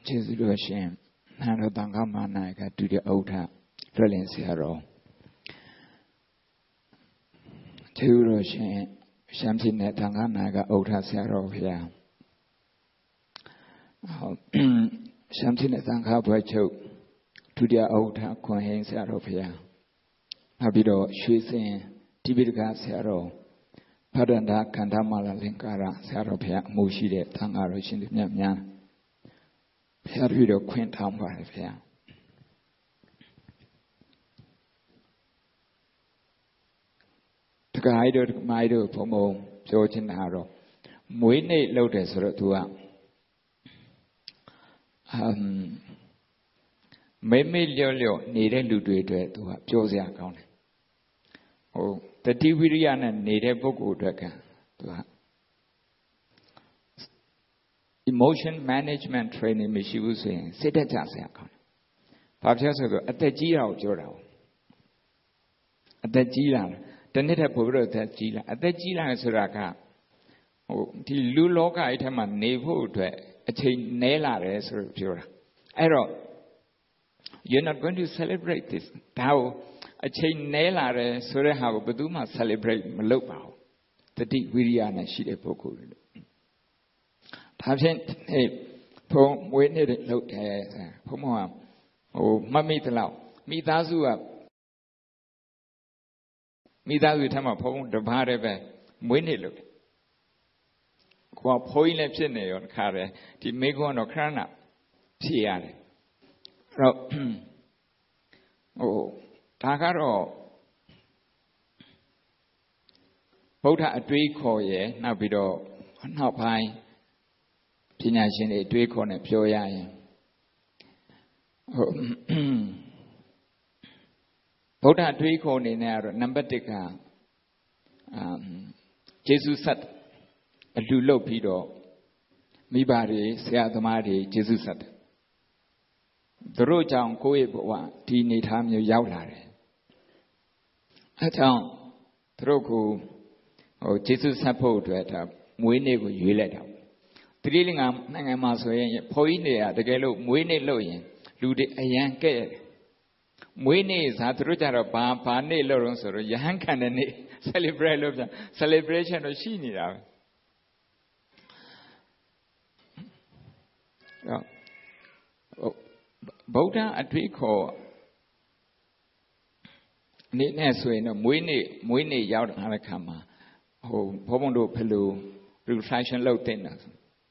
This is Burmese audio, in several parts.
Jesu Russian, Hanotanga Manaka to the outer Relinciaro. Two Russian, Shamsin Tanganaga outer Saro here. Shamsin Tanga Bacho to the outer Cohen Saro here. Habido, she's in Tibika Saro. Padanda Kandamala Linkara Saropia Mushide Tangaroshin Yamyan. Pervido Quintam Barifia. Tagaido Maido Pomo, George and Haro. Muine Lotus Rotua. Meme Lolo needed to do it to Josia County. Oh, the Tivirian and native Bogudraka. Emotion management training, she was saying, sit at Jasakan. Pabjasago at the Gira Joro. At the Gira, the native Puro at Gila, at the Gila Suraka. Oh, the Luloka item and Nevo to a chain Nela as Pura. Error. You're not going to celebrate this. Thou. A chain nailare Sureha Baduma celebrate Malopao. The deep Viriana Shide Poku. Tabsent a poem waited at Lote Pomoa. Oh, Mamitala. Mitazua Tama Pom, the Barebe, Winnie Qua Poilepsene on Care, the Megon or Crana. Piare. Oh. Tagaro Bota a tree call ye, now bedo, not pie, Pinashin a tree corner, Pioya. Bota a tree call in air, number tika, Jesus sat a lulo pido, Mibari, Seatamari, Jesus sat. The road down Koeba, Tini Tam Yaulare. Atang Troku or Jesus support at Mwene you let up. Drilling up Nangamaso, Poinea, the Galo, Mwene Loyan, Ludi a Yanke. Mwene is at Rutara Pane Lawrence or Yankan and celebrate celebration of Shinira. Bota a tree call. Neatness when a Mwene Yaut Harakama, who Pomondo Pelu, reflection low tenders.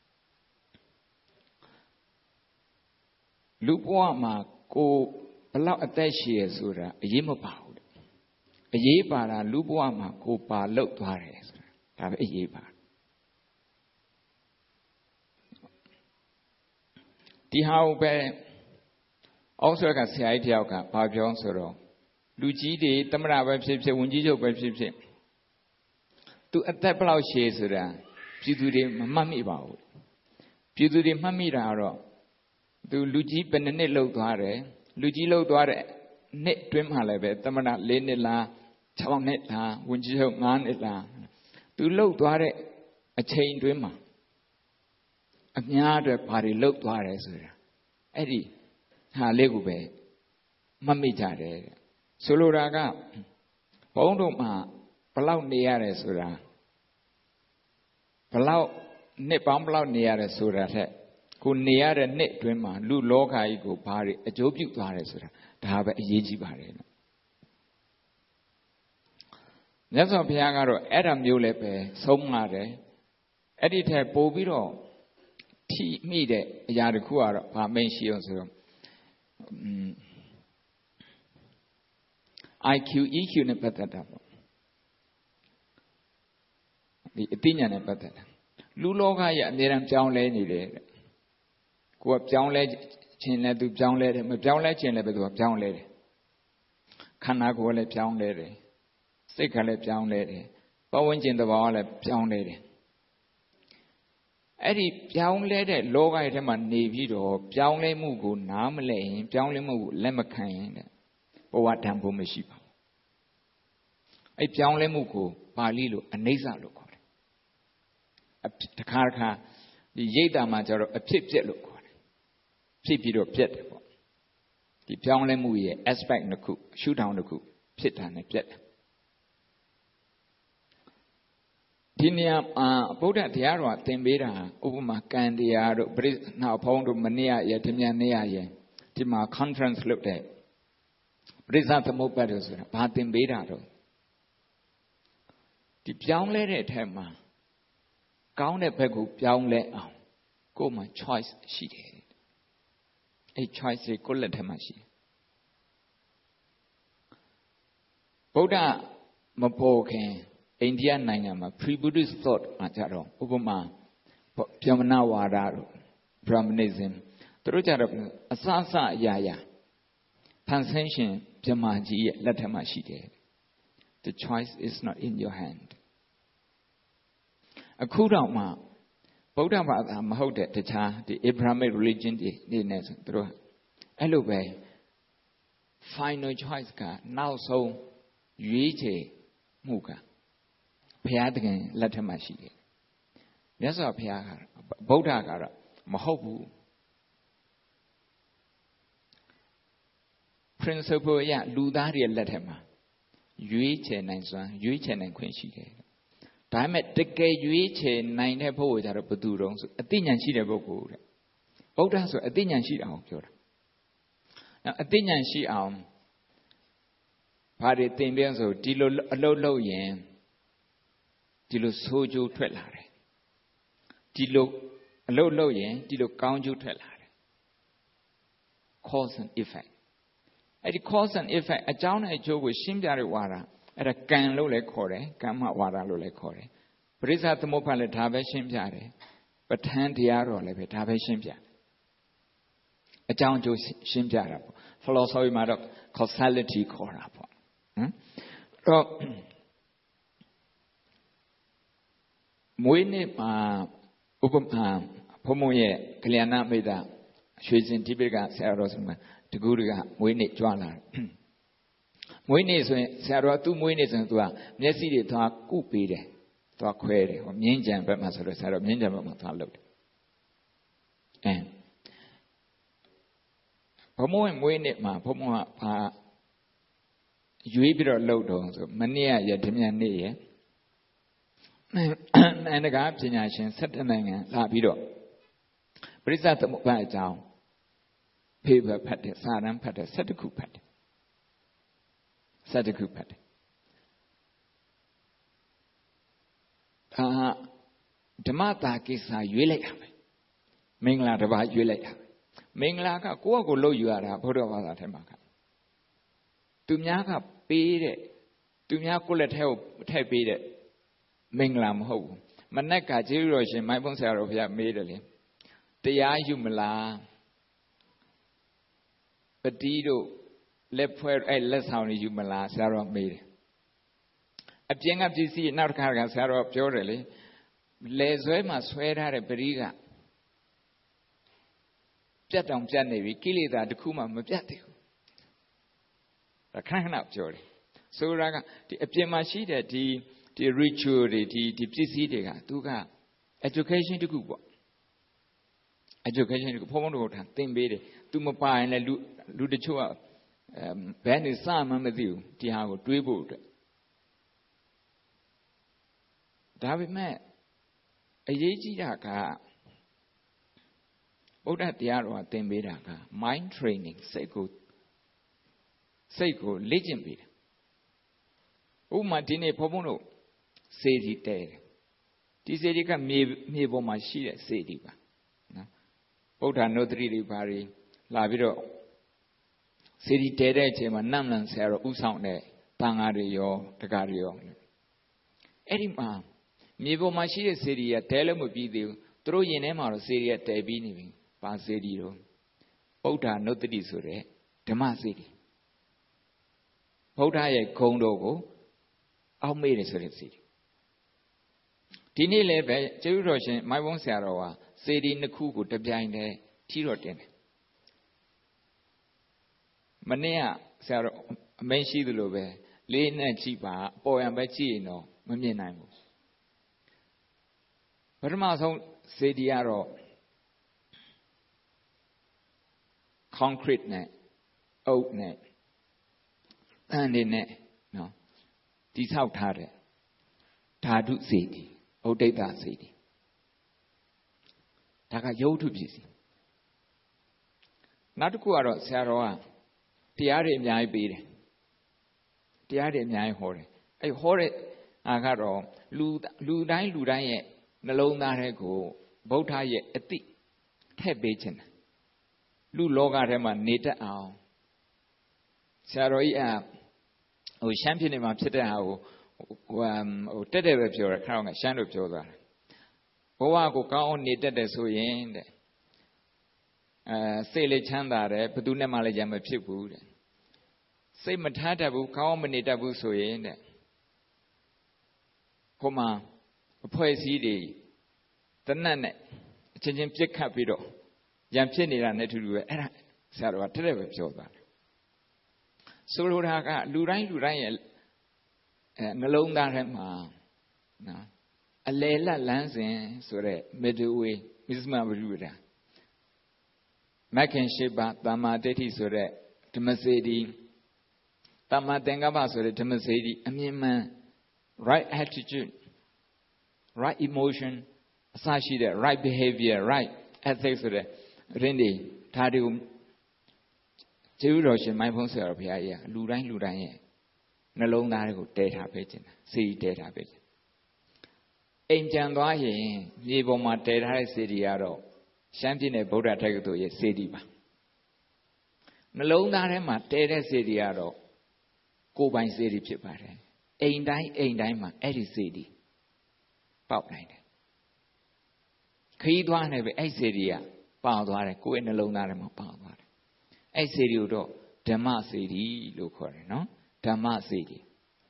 Lupuama go allow a dashi sura, a yimopound. A yebara, Lupuama go pa low tuares, have a yebar. The how be also got the idea of Papion Soro. Luigi, Tamara website, Wunjijo website. To a tabloid shares, Pitude Mammy bow. Pitude Mammy Raro. Do Luigi Penanello Dware, Luigi Lo Dware, Net Trim Halebe, Tamara Lenilla, Chawnetla, Wunjijo Manetla. Do Lo Dware a chain dreamer. A near party low Dware, Eddie. Ha legube Mammy Jade. Soloraga Pondoma Palau near Sura Palau Nepam Palau near Sura, who near a net dreamer, Lu Loka ego party, a job you to Sura, to have a yeji barren. That's a piano, Adam Yulepe, Somare, editor Bobiro, T. Mide, Yadakua, Parmention. IQ, EQ ne patata. The opinion ne patata. Luloga ya neram chown le ni le. Go up chown le chin le do chown le, me chown le chin le be do chown le. Kana go le chown le. Stick le chown le. Pawan chin the wall le chown le. Eddie chown le de loga ite man navy do chown le mugu nam le, chown le mugu lemakan. What temple Meshipa? A Pianle Muku, Palilo, a Nasa look. A Takarka, the Yeda Major, a pip jet look. ဖြစ်ပြီးတော့ပြတ်တယ်ပေါ့ဒီပြောင်းလဲမှုရဲ့ aspect တစ်ခုရှုထောင့်တစ်ခုဖြစ်တာနဲ့ပြတ်တယ်ဒီနေရာဗုဒ္ဓတရားတော်သင်ပေးတာဥပမာကံတရားတို့ပရိနာဖုံးတို့မနေ့ရဓမြနေ့ရဒီမှာ conference လုပ်တဲ့ပရိသသမုပ္ပါဒ်ဆိုတာဘာသင်ပေးတာတော့ဒီပြောင်းလဲတဲ့အထက်မှာကောင်းတဲ့ဘက်ကိုပြောင်းလဲအောင်ကိုယ်မှာ choice ရှိတယ်အဲ့ choice ကိုလက်ထက်မှာရှိတယ်ဗုဒ္ဓမပေါ်ခင်အိန္ဒိယနိုင်ငံမှာ pre-Buddhist thought မှာကြတော့ဥပမာဗြဟ္မဏဝါဒတို့ Brahmanism သူတို့ကြတော့အစအရာရာဖန်ဆင်းရှင်ဗြဟ္မာကြီးရဲ့လက်ထက်မှာရှိတယ် The choice is not in your hand အခုတော့မှဗုဒ္ဓဘာသာမဟုတ်တဲ့တခြားဒီ Abrahamic religion တွေနဲ့ဆိုသူတို့အဲ့လိုပဲ final choice ကနောက်ဆုံးရွေးချယ်မှုကဘုရားသခင်လက်ထက်မှာရှိတယ်မြတ်စွာဘုရားကဗုဒ္ဓကတော့မဟုတ်ဘူး principle ရလူသားတွေလက်ထက်မှာရွေးချယ်နိုင်စွမ်းရွေးချယ်နိုင်ခွင့်ရှိတယ်ဒါပေမဲ့တကယ်ရွေးချယ်နိုင်တဲ့ပုဂ္ဂိုလ်ကြတော့ဘယ်သူတုံးဆိုအသိဉာဏ်ရှိတဲ့ပုဂ္ဂိုလ်တဲ့ဗုဒ္ဓဆိုအသိဉာဏ်ရှိအောင်ပြောတာအသိဉာဏ်ရှိအောင်ဘာတွေသင်ပြဆိုဒီလိုအလုပ်လုပ်ရင်ဒီလိုဆိုးကျိုးထွက်လာတယ်ဒီလိုအလုပ်လုပ်ရင်ဒီလိုကောင်းကျိုးထွက်လာတယ် cause and effect အဲ့ဒီ cause and effect အကြောင်းနဲ့အကျိုးကိုရှင်းပြတဲ့ဝါဒအဲ့ဒါကံလို့လည်းခေါ်တယ်ကမ္မဝါဒလို့လည်းခေါ်တယ်ပရိစ္ဆသမုပ္ပါဒ်လည်းဒါပဲရှင်းပြတယ်ပဋ္ဌာန်းတရားတော်လည်းပဲဒါပဲရှင်းပြတယ်အကြောင်းအကျိုးရှင်းပြတာပေါ့ philosophy မှာတော့ causality ခေါ်တာပေါ့တော့မွေးနေ့မှာဥပမာဘုံမရဲ့ကလျာဏမိတ်တာရွှေစင်တိပိကဆရာတော်ဆိုမှာတကူတွေကမွေးနေ့ကြွလာတယ်မွေးနေ့ဆိုရင်ဆရာတော်သူ့မွေးနေ့ဆိုရင်သူကမျက်စိတွေသွားကုပေးတယ်သွားခွဲတယ်ဟောမြင်းကြံဘက်မှာဆိုတော့ဆရာတော်မြင်းကြံဘက်မှာသွားလုပ်တယ်ဘုံမရဲ့မွေးနေ့မှာဘုံမကဘာရွေးပြီးတော့လှုပ်တော့ဆိုမနေ့ရဓမြနေ့ရနိုင်ငံတကာပညာရှင်17နိုင်ငံလာပြီးတော့ပရိစ္ဆသမုပ္ပါဒ်အကြောင်းဖေးဖတ်ဖတ်တယ်စာတမ်းဖတ်တယ်17ခုဖတ်တယ်17ခုဖတ်တယ်ဓမ္မတာကိစ္စရွေးလိုက်တာပဲမင်္ဂလာတစ်ပါးရွေးလိုက်တာမင်္ဂလာကကိုယ့်အကိုလှုပ်ယူရတာဘုရားဘာသာထဲမှာကသူများကပေးတဲ့သူများကိုယ့်လက်ထဲကိုထည့်ပေးတဲ့မင်္ဂလာမဟုတ်ဘူးမနက်ကကျေးဇူးတော်ရှင်မိုင်းဖုံးဆရာတော်ဘုရားမေးတယ်လေတရားယူမလားပတိတို့လက်ဖွဲ့အဲ့လက်ဆောင်တွေယူမလားဆရာတော်မေးတယ်အပြင်ကပစ္စည်းနောက်တစ်ခါကဆရာတော်ပြောတယ်လေလေဆွဲမှာဆွဲထားတဲ့ပရိကပြတ်တောင်ပြတ်နေပြီကိလေသာတစ်ခုမှမပြတ်သေးဘူးဒါခဏခဏပြောတယ်ဆိုတာကဒီအပြင်မှာရှိတဲ့ဒီ ritual တွေဒီပစ္စည်းတွေကသူက education တခုပေါ့ education တခုဘုံဘုံတို့ထားသင်ပေးတယ်သူမပါရင်လည်းလူတချို့ကဘယ်နဲ့စမှမသိဘူးဒီဟာကိုတွေးဖို့အတွက်ဒါပေမဲ့အရေးကြီးတာကဗုဒ္ဓတရားတော်ကသင်ပေးတာက mind training စိတ်ကိုလေ့ကျင့်ပေးတယ်ဥပမာဒီနေ့ဘုံဘုံတို့စေတီတဲတယ်ဒီစေတီကမြေပေါ်မှာရှိတဲ့စေတီပါနော်ဗုဒ္ဓနုဒ္ဓတိတွေဘာတွေလာပြီးတော့စေတီတဲတဲ့အချိန်မှာနတ်မလန်ဆရာတော်ဥဆောင်တဲ့တန်ဃာတွေရောတက္ကတွေရောအဲ့ဒီမှာမြေပေါ်မှာရှိတဲ့စေတီကတဲလို့မပြီးသေးဘူးသူတို့ရင်ထဲမှာတော့စေတီကတဲပြီးနေပြီပါစေတီတော့ဗုဒ္ဓနုဒ္ဓတိဆိုတဲ့ဓမ္မစေတီဗုဒ္ဓရဲ့ဂုဏ်တော်ကိုအောက်မေ့တယ်ဆိုတဲ့စေတီဒီနေ့လည်းပဲကျေးဇူးတော်ရှင်မိုင်းဘုံဆရာတော်ကစေတီနှစ်ခုကိုတပြိုင်တည်းထီတော်တင်တယ်မနေ့ကဆရာတော်အမိန့်ရှိသလိုပဲလေးနဲ့ကြည့်ပါအပေါ်ရံပဲကြည့်ရင်တော့မမြင်နိုင်ဘူးပထမဆုံးစေတီကတော့ concrete နဲ့အုတ်နဲ့တန်တွေနဲ့နော်တိဆောက်ထားတဲ့ဓာတုစေတီဥဒိတစေတီဒါကရုပ်ထုပစ္စည်းနောက်တစ်ခုကတော့ဆရာတော်ကတရားတွေအများကြီးပေးတယ်တရားတွေအများကြီးဟောတယ်အဲ့ဟောတဲ့အားကတော့လူတိုင်းရဲ့နှလုံးသားထဲကိုဗုဒ္ဓရဲ့အတိထည့်ပေးခြင်းလူလောကထဲမှာနေတတ်အောင်ဆရာတော်ကြီးရှမ်းပြည်နယ်မှာဖြစ်တဲ့ဟာကိုတက်တယ်ပဲပြောတယ်ခါတော့ကရှမ်းလို့ပြောသွားတယ်ဘဝကိုကောင်းအောင်နေတတ်တယ်ဆိုရင်တဲ့စိတ်လေးချမ်းသာတယ်ဘယ်သူနဲ့မှလည်းရံမဖြစ်ဘူးတဲ့စိတ်မထားတတ်ဘူးကောင်းအောင်မနေတတ်ဘူးဆိုရင်တဲ့ဟိုမှာအဖွဲ့အစည်းတွေတနတ်နဲ့အချင်းချင်းပြစ်ခတ်ပြီးတော့ရံဖြစ်နေတာနဲ့တူတူပဲအဲ့ဒါဆရာတော်ကတက်တယ်ပဲပြောသွားတယ်ဆိုလိုတာကလူတိုင်းရဲ့နှလုံးသားထဲမှာနော်အလယ်လတ်လန်းစဉ်ဆိုတဲ့ middle way မစ္စမဘုရားမက္ခင်ရှိပါသမ္မာဒိဋ္ဌိဆိုတဲ့ဓမ္မစေတီသမ္မာသင်္ကပ္ပဆိုတဲ့ဓမ္မစေတီအမြင်မှန် right attitude right emotion အစရှိတဲ့ right behavior right ethics ဆိုတဲ့ရင်းတွေဒါတွေကိုကျေးဇူးတော်ရှင်မိုင်းဖုံးဆရာတော်ဘုရားကြီးကလူတိုင်းရဲ့နှလုံးသားတွေကိုတည်ထားပေးခြင်းစေတီတည်ထားပေးခြင်းအိမ်ကြံသွားရင်မြေပေါ်မှာတည်ထားတဲ့စေတီကတော့ရှမ်းပြည်နယ်ဗုဒ္ဓတက္ကသိုလ်ရဲ့စေတီပါနှလုံးသားထဲမှာတည်တဲ့စေတီကတော့ကိုယ်ပိုင်စေတီဖြစ်ပါတယ်အိမ်တိုင်းမှာအဲ့ဒီစေတီပေါက်နိုင်တယ်ခရီးသွားနေပဲအဲ့စေတီကပေါက်သွားတယ်ကိုယ့်ရဲ့နှလုံးသားထဲမှာပေါက်သွားတယ်အဲ့စေတီကိုတော့ဓမ္မစေတီလို့ခေါ်တယ်နော်ဓမ္မစေတီ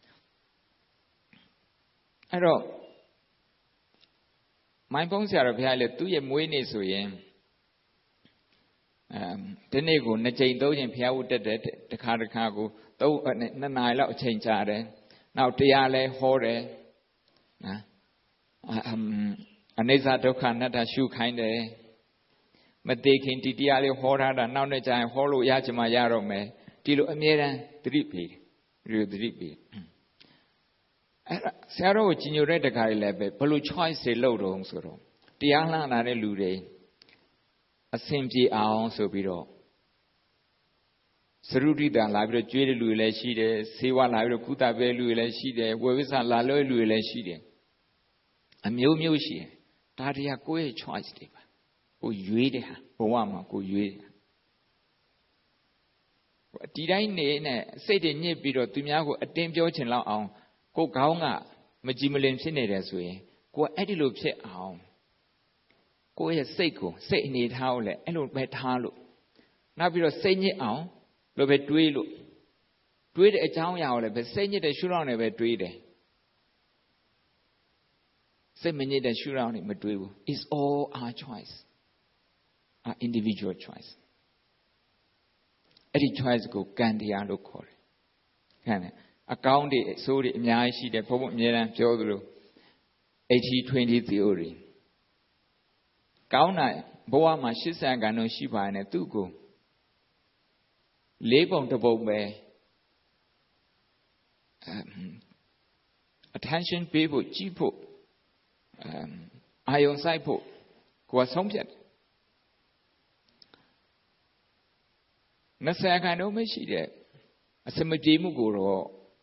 အဲ့တော့မိုင်းဖုံးဆရာတော်ဘုရားလည်းသူ့ရဲ့မွေးနေ့ဆိုရင်ဒီနေ့ကို2ကြိမ်3ကြိမ်ဘုရားဝတ်တက်တယ်တခါကို2နာရီလောက်အချိန်ကြာတယ်နောက်တရားလည်းဟောတယ်နော်အနိစ္စဒုက္ခအနတ္တရှုခိုင်းတယ်မသေးခင်ဒီတရားလေးဟောထားတာနောက်နေ့ကျရင်ဟောလို့ရချင်မှရတော့မယ်ဒီလိုအမြဲတမ်းသတိပေးတယ်သတိပေးအဲ့ဆရာတော်ကိုကြီးညိုတဲ့တခါလေးလည်းပဲဘယ်လို choice တွေလုပ်တော့ဆိုတော့တရားလှမ်းလာတဲ့လူတွေအဆင်ပြေအောင်ဆိုပြီးတော့သရုဒိတာလာပြီးတော့ကျွေးတဲ့လူတွေလည်းရှိတယ်ဆေးဝါးလာပြီးတော့ကုသပေးလူတွေလည်းရှိတယ်ဝေဝိဆလာလွဲလူတွေလည်းရှိတယ်အမျိုးရှိတယ်ဒါတွေကကိုယ့်ရဲ့ choice တွေပါကိုရွေးတဲ့ဟာဘဝမှာကိုရွေးဒီတိုင်းနေနဲ့စိတ်တွေညစ်ပြီးတော့သူများကိုအတင်းပြောချင်လောက်အောင်ကိုခေါင်းကမကြည်မလင်ဖြစ်နေတယ်ဆိုရင်ကိုအဲ့ဒီလိုဖြစ်အောင်ကိုယ့်ရဲ့စိတ်အနေထားကိုလည်းအဲ့လိုပဲထားလို့နောက်ပြီးတော့စိတ်ညစ်အောင်လို့ပဲတွေးတဲ့အကြောင်းအရာကိုလည်းပဲစိတ်ညစ်တဲ့ရှုထောင့်နဲ့ပဲတွေးတယ်စိတ်မညစ်တဲ့ရှုထောင့်နဲ့မတွေးဘူး It's all our choice our individual choice အဲ့ဒီ choice ကိုကံတရားလို့ခေါ်တယ်ခံတယ်အကောင်းတွေအဆိုးတွေအများကြီးရှိတယ်ဘုန်းဘုန်းအများအားပြောသလို80-20 theory ကောင်းတာဘဝမှာ80%ရှိပါရင်သူ့ကို4 ပုံ1ပုံပဲ attention ပေးဖို့ကြည့်ဖို့အာယုံစိုက်ဖို့ကိုယ်ဆုံးဖြတ်တယ်20%မရှိတဲ့အစမပြေမှုကိုတော့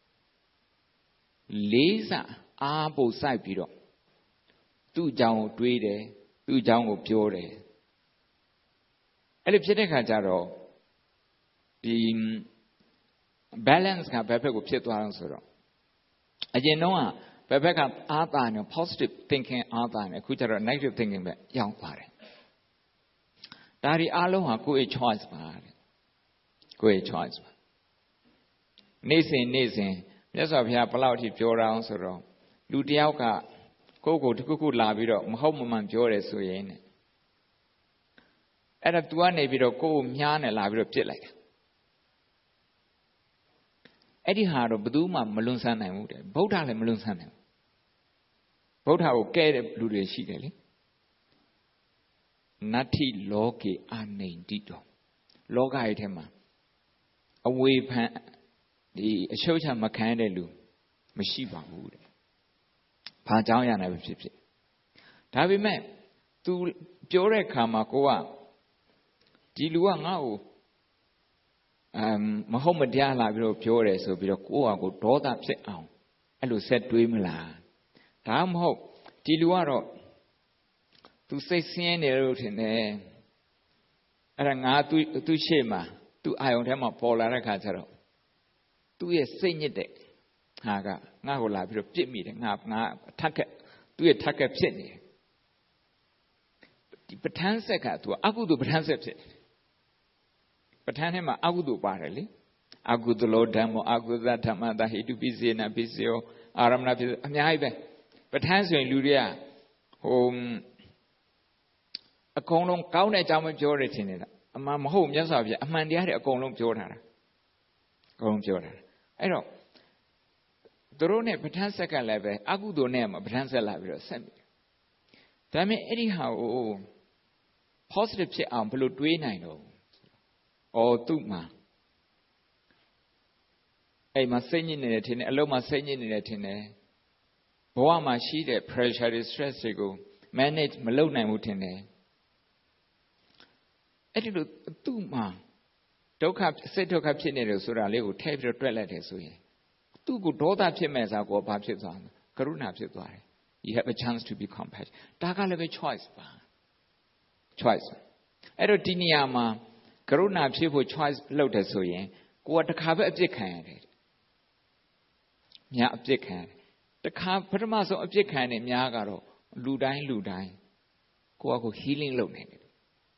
လေးစားအားပို့စိုက်ပြီးတော့သူ့အကြောင်းကိုတွေးတယ်သူ့အကြောင်းကိုပြောတယ်အဲ့လိုဖြစ်တဲ့ခါကျတော့ဒီ balance ကဘယ်ဘက်ကိုဖြစ်သွားအောင်ဆိုတော့အရင်တော့ဘယ်ဘက်ကအားသာနေ positive thinking အားသာနေအခုကျတော့ negative thinking ပဲရောက်သွားတယ်ဒါဒီအားလုံးဟာကိုယ့်ရဲ့ choice ပါတဲ့ကိုယ့်ရဲ့ choice ပါနေ့စဉ်မြတ်စွာဘုရားဘယ်လောက်အထိပြောတာအောင်ဆိုတော့လူတယောက်ကကိုယ့်ကိုတစ်ခုလာပြီးတော့မဟုတ်မမှန်ပြောတယ်ဆိုရင်အဲ့ဒါ तू ကနေပြီးတော့ကိုယ့်ကိုမြားနေလာပြီးတော့ပြစ်လိုက်တာအဲ့ဒီဟာတော့ဘယ်သူမှမလွန်ဆန်းနိုင်ဘူးတဲ့ဗုဒ္ဓလည်းမလွန်ဆန်းနိုင်ဘူးဗုဒ္ဓကိုကဲတဲ့လူတွေရှိတယ်လေနတ္ထိလောကေအာနိန္တိတော loga item. Away pan the Shocha Macandelu, Mashiva wood. Pajaya never ships it. Tavi me, to Jore Kamakoa, Dilua Ngao, Mahomet Yala, Jore, so be a Koa go brought up set out. And who said to him, La Tam hope, Diluaro to say Siena wrote in there. And to Shema, to Ion Paula Cataro. သူရဲ့စိတ်ညစ်တဲ့ဟာကငါ့ကိုလာပြီးတော့ပြစ်မိတယ်ငါထက်ကသူ့ရဲ့ထက်ကဖြစ်နေတယ်ဒီပဋ္ဌာန်းဆက်ကသူကအကုသိုလ်ပဋ္ဌာန်းဆက်ဖြစ်ပဋ္ဌာန်းထဲမှာအကုသိုလ်ပါတယ်လေအကုသိုလ်ဓမ္မအကုသဓမ္မတာဟိတုပိစေနပိစေယောအာရမဏပိအများကြီးပဲပဋ္ဌာန်းဆိုရင်လူတွေကအကုန်လုံးကောင်းတဲ့အကြောင်းပဲပြောတယ်ထင်နေတာအမှန်မဟုတ်မြတ်စွာဘုရားအမှန်တရားတွေအကုန်လုံးပြောထားတာအကုန်လုံးပြောထားတာအဲ့တော့သူတို့နဲ့ပဋ္ဌာန်းဆက်ကလည်းပဲအကုသိုလ်နဲ့မှပဋ္ဌာန်းဆက်လာပြီးတော့ဆက်ပြီဒါပေမဲ့အဲ့ဒီဟာကို positive ဖြစ်အောင်ဘယ်လိုတွေးနိုင်တော့သူ့မှာအဲ့မှာစိတ်ညစ်နေတယ်ထင်တယ်အလုံးမှာစိတ်ညစ်နေတယ်ထင်တယ်ဘဝမှာရှိတဲ့ pressure တွေ stress တွေကို manage မလုပ်နိုင်ဘူးထင်တယ်အဲ့ဒီလိုသူ့မှာဒုက္ခစိတ်ဒုက္ခဖြစ်နေတယ်ဆိုတာလေးကိုထည့်ပြီးတော့တွက်လိုက်တယ်ဆိုရင်သူ့ကိုဒေါသဖြစ်မဲ့စားကိုဘာဖြစ်သွားလဲကရုဏာဖြစ်သွားတယ် you have a chance to be compassionate ဒါကလည်းပဲ choice ပါ choice အဲ့တော့ဒီနေရာမှာကရုဏာဖြစ်ဖို့ choice လုပ်တယ်ဆိုရင်ကိုယ်ကတစ်ခါပဲအပြစ်ခံရတယ်များအပြစ်ခံရတယ်တစ်ခါပထမဆုံးအပြစ်ခံနေများကတော့လူတိုင်းကိုယ့်ကို healing လုပ်နေတယ်